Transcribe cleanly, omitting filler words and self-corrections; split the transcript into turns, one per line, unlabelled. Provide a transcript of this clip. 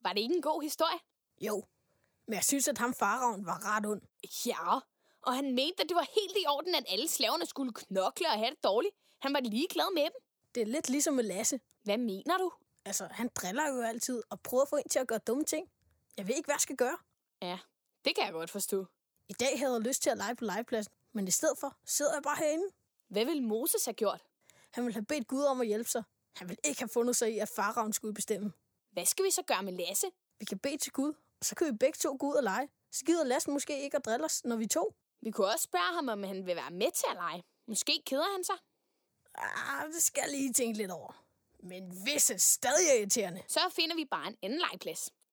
Var det ikke en god historie?
Jo, men jeg synes, at ham faraoen var ret ond.
Ja, og han mente, at det var helt i orden, at alle slaverne skulle knokle og have det dårligt. Han var ligeglad med dem.
Det er lidt ligesom med Lasse.
Hvad mener du?
Altså, han driller jo altid og prøver at få en til at gøre dumme ting. Jeg ved ikke, hvad jeg skal gøre.
Ja, det kan jeg godt forstå.
I dag havde jeg lyst til at lege på legepladsen, men i stedet for sidder jeg bare herinde.
Hvad ville Moses have gjort?
Han ville have bedt Gud om at hjælpe sig. Han ville ikke have fundet sig i, at faraoen skulle bestemme.
Hvad skal vi så gøre med Lasse?
Vi kan bede til Gud, og så kan vi begge to gå ud og lege. Så gider Lasse måske ikke at drille os, når vi to.
Vi kunne også spørge ham, om han vil være med til at lege. Måske keder han sig.
Det skal jeg lige tænke lidt over. Men hvis er stadig irriterende.
Så finder vi bare en anden legeplads.